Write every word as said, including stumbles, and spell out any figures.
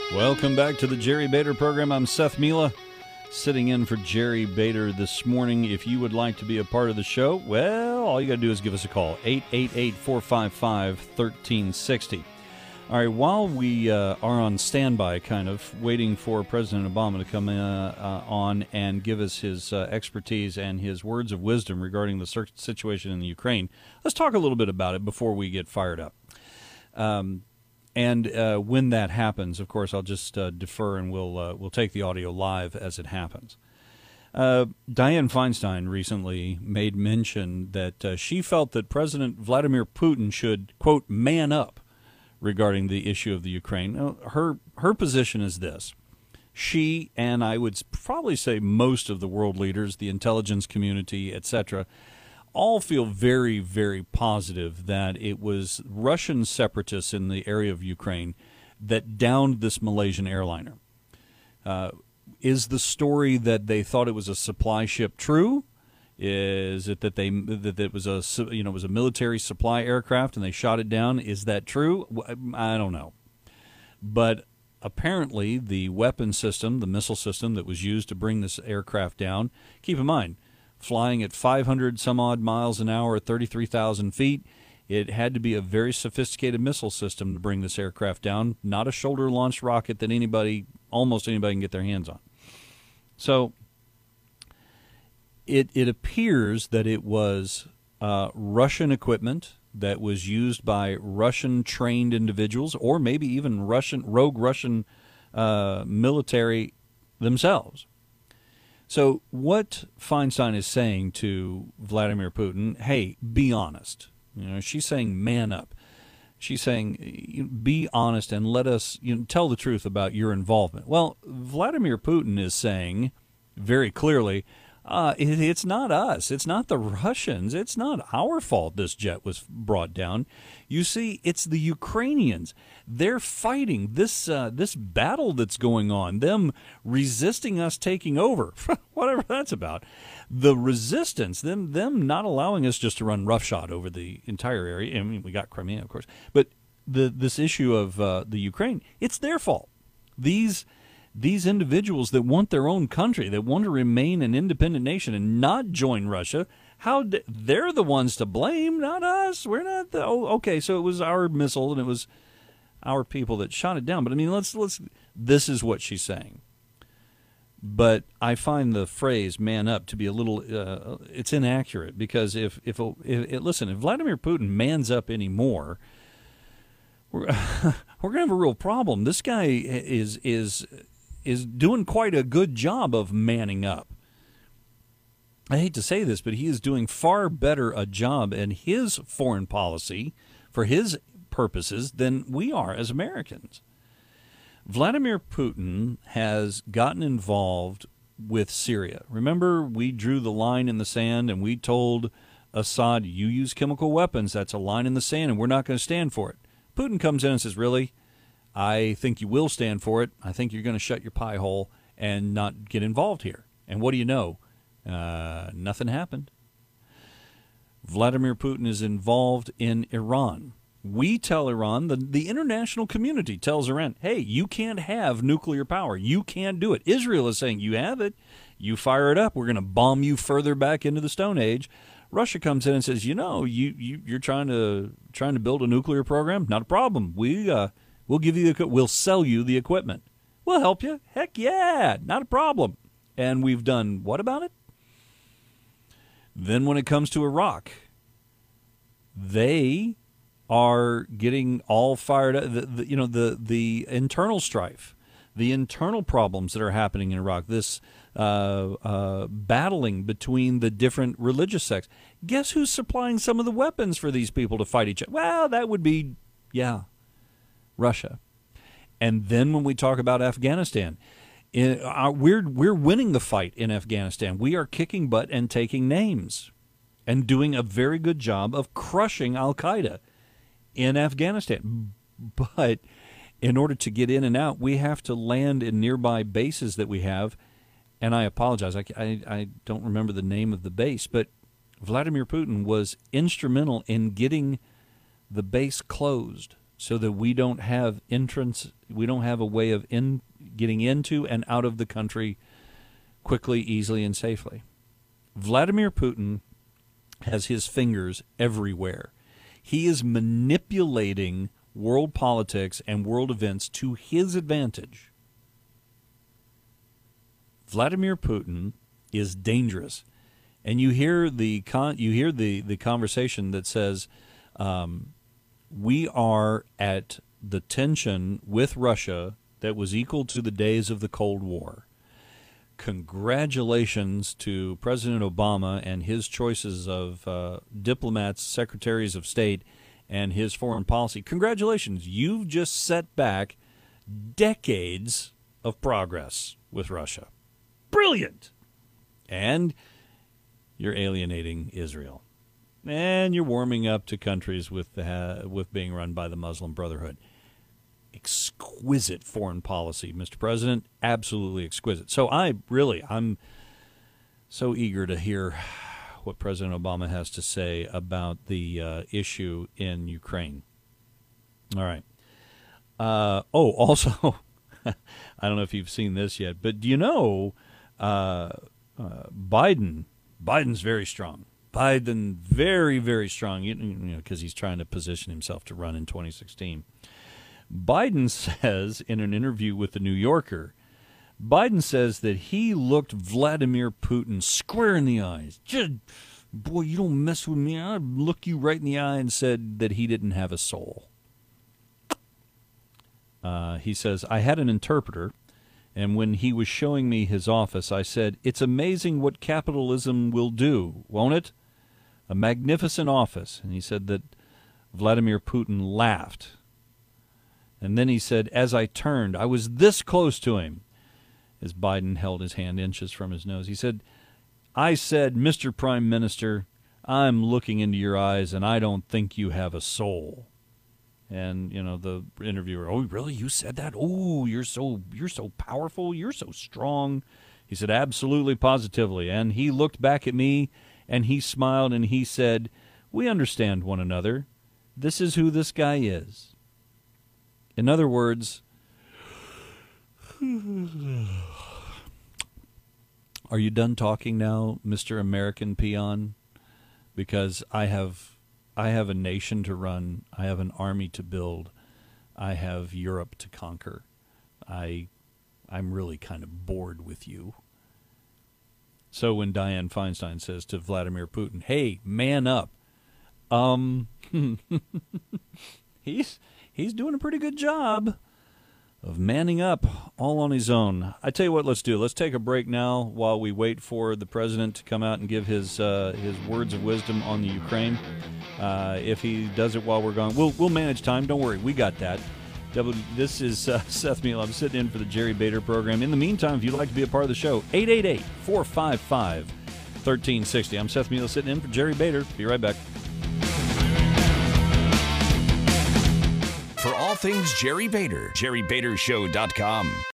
Welcome back to the Jerry Bader program. I'm Seth Mila, sitting in for Jerry Bader this morning. If you would like to be a part of the show, well, all you got to do is give us a call, eight eight eight, four five five, one three six zero. All right, while we uh, are on standby, kind of, waiting for President Obama to come in, uh, uh, on and give us his uh, expertise and his words of wisdom regarding the situation in the Ukraine, let's talk a little bit about it before we get fired up. Um And uh, when that happens, of course, I'll just uh, defer and we'll uh, we'll take the audio live as it happens. Uh, Dianne Feinstein recently made mention that uh, she felt that President Vladimir Putin should, quote, man up regarding the issue of the Ukraine. Now, her her position is this. She, and I would probably say most of the world leaders, the intelligence community, et cetera, all feel very, very positive that it was Russian separatists in the area of Ukraine that downed this Malaysian airliner. Uh, is the story that they thought it was a supply ship true? Is it that they that it was a you know it was a military supply aircraft and they shot it down? Is that true? I don't know, but apparently the weapon system, the missile system that was used to bring this aircraft down. Keep in mind, flying at five hundred some odd miles an hour at thirty-three thousand feet, it had to be a very sophisticated missile system to bring this aircraft down, not a shoulder-launched rocket that anybody, almost anybody can get their hands on. So it it appears that it was uh, Russian equipment that was used by Russian-trained individuals, or maybe even Russian rogue Russian uh, military themselves. So what Feinstein is saying to Vladimir Putin, hey, be honest. You know, she's saying man up. She's saying be honest and let us you know, tell the truth about your involvement. Well, Vladimir Putin is saying very clearly, uh, it, it's not us. It's not the Russians. It's not our fault this jet was brought down. You see, it's the Ukrainians. They're fighting this uh, this battle that's going on, them resisting us taking over, whatever that's about. The resistance, them them not allowing us just to run roughshod over the entire area. I mean, we got Crimea, of course, but the this issue of uh, the Ukraine, it's their fault. These these individuals that want their own country, that want to remain an independent nation and not join Russia, how d- they're the ones to blame, not us. We're not the oh, okay. So it was our missile and it was our people that shot it down. But I mean, let's let's. This is what she's saying. But I find the phrase "man up" to be a little. Uh, it's inaccurate because if if, if, if listen, if Vladimir Putin mans up anymore, we're we're gonna have a real problem. This guy is is is doing quite a good job of manning up. I hate to say this, but he is doing far better a job in his foreign policy for his purposes than we are as Americans. Vladimir Putin has gotten involved with Syria. Remember, we drew the line in the sand and we told Assad, you use chemical weapons, that's a line in the sand and we're not going to stand for it. Putin comes in and says, really? I think you will stand for it. I think you're going to shut your pie hole and not get involved here. And what do you know? Uh, nothing happened. Vladimir Putin is involved in Iran. We tell Iran, the, the international community tells Iran, hey, you can't have nuclear power. You can't do it. Israel is saying, you have it. You fire it up. We're going to bomb you further back into the Stone Age. Russia comes in and says, you know, you, you, you're trying to trying to build a nuclear program? Not a problem. We, uh, we'll give you the, we'll sell you the equipment. We'll help you. Heck yeah, not a problem. And we've done what about it? Then when it comes to Iraq, they are getting all fired up. The, the, you know, the, the internal strife, the internal problems that are happening in Iraq, this uh, uh, battling between the different religious sects. Guess who's supplying some of the weapons for these people to fight each other? Well, that would be, yeah, Russia. And then when we talk about Afghanistan, in, uh, we're, we're winning the fight in Afghanistan. We are kicking butt and taking names and doing a very good job of crushing al-Qaeda in Afghanistan. But in order to get in and out, we have to land in nearby bases that we have. And I apologize, I, I, I don't remember the name of the base, but Vladimir Putin was instrumental in getting the base closed so that we don't have entrance, we don't have a way of in getting into and out of the country quickly, easily, and safely. Vladimir Putin has his fingers everywhere. He is manipulating world politics and world events to his advantage. Vladimir Putin is dangerous. And you hear the con- you hear the, the conversation that says, um, we are at the tension with Russia that was equal to the days of the Cold War. Congratulations to President Obama and his choices of uh, diplomats, secretaries of state, and his foreign policy. Congratulations. You've just set back decades of progress with Russia. Brilliant. And you're alienating Israel. And you're warming up to countries with uh, with being run by the Muslim Brotherhood. Exquisite foreign policy, Mister President. Absolutely exquisite. So I really, I'm so eager to hear what President Obama has to say about the uh, issue in Ukraine. All right. Uh, oh, also, I don't know if you've seen this yet, but do you know uh, uh, Biden, Biden's very strong. Biden, very, very strong, you know, because he's trying to position himself to run in twenty sixteen. Biden says in an interview with The New Yorker, Biden says that he looked Vladimir Putin square in the eyes. Just, boy, you don't mess with me. I'd look you right in the eye and said that he didn't have a soul. Uh, he says, I had an interpreter, and when he was showing me his office, I said, it's amazing what capitalism will do, won't it? A magnificent office. And he said that Vladimir Putin laughed. And then he said, as I turned, I was this close to him, as Biden held his hand inches from his nose. He said, I said, Mister Prime Minister, I'm looking into your eyes, and I don't think you have a soul. And, you know, the interviewer, oh, really? You said that? Oh, you're so you're so powerful. You're so strong. He said, absolutely, positively. And he looked back at me, and he smiled, and he said, we understand one another. This is who this guy is. In other words, are you done talking now, Mister American Peon? Because I have I have a nation to run. I have an army to build. I have Europe to conquer. I, I'm really kind of bored with you. So when Dianne Feinstein says to Vladimir Putin, hey, man up, um, he's he's doing a pretty good job of manning up all on his own. I tell you what, let's do. Let's take a break now while we wait for the president to come out and give his uh, his words of wisdom on the Ukraine. Uh, if he does it while we're gone, we'll we'll manage time. Don't worry, we got that. W, this is uh, Seth Meal. I'm sitting in for the Jerry Bader program. In the meantime, if you'd like to be a part of the show, eight eight eight, four five five, one three six zero. I'm Seth Meal sitting in for Jerry Bader. Be right back. For all things Jerry Bader, jerry bader show dot com.